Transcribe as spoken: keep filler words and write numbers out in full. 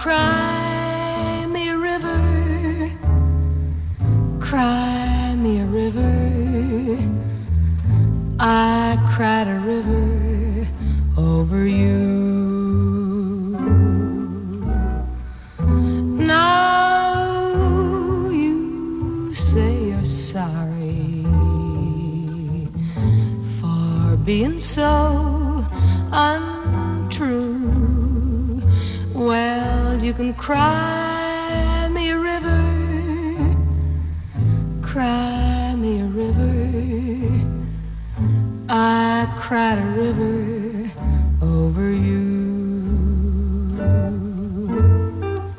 cry me a river, cry me a river. I cried a river over you. Now you say you're sorry for being so untrue. Well, you can cry me a river, cry me a river. I cried a river over you.